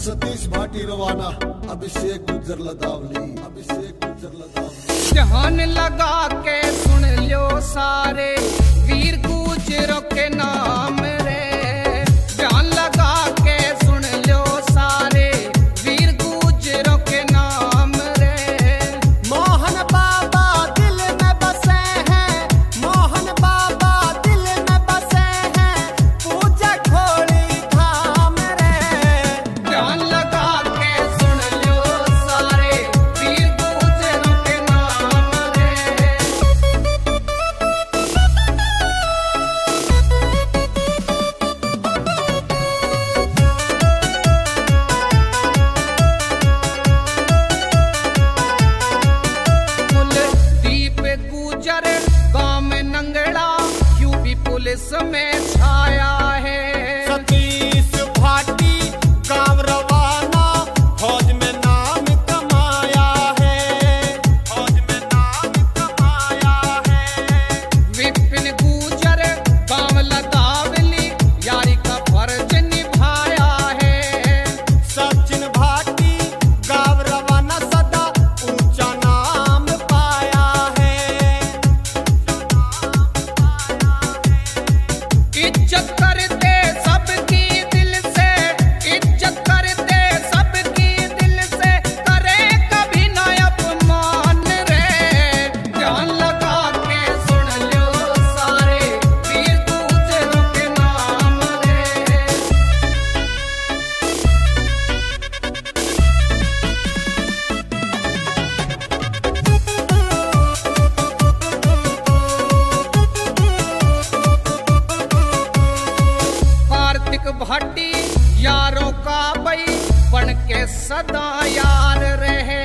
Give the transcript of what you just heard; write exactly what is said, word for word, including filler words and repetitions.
सतीश भाटी रवाना, अभिषेक गुजर लदावली, अभिषेक गुजर लदावली। ध्यान लगा के सुन लो सारे वीर गुजरों के नाम रे, ध्यान लगा के सुन लो सारे वीर गुजरों के नाम रे। मोहन बाबा दिल में बसे हैं, मोहन बाबा दिल में बसे हैं, पूजा खोड़ी धाम रे। ध्यान लगा के सुन लो सारे वीर गुजरों के नाम रे। कुलदीप गुजर गांव में नंगड़ा यूपी पुलिस में छाया है। सतीश भाटी गाँव रवाना, फौज में नाम कमाया है, फौज में नाम कमाया है। विपिन गुजर गांव लदावली यारी का फर्ज निभाया है। सचिन भाटी गाँव रवाना, सदा ऊंचा नाम पाया है। इज्जत करते सबकी दिल से, इज्जत करते सबकी दिल से, करे कभी ना अपमान रे। ध्यान लगा के सुन लो सारे वीर गुजरों के नाम रे। कार्तिक भाटी यारों का भाई बन के सदा यार रहे।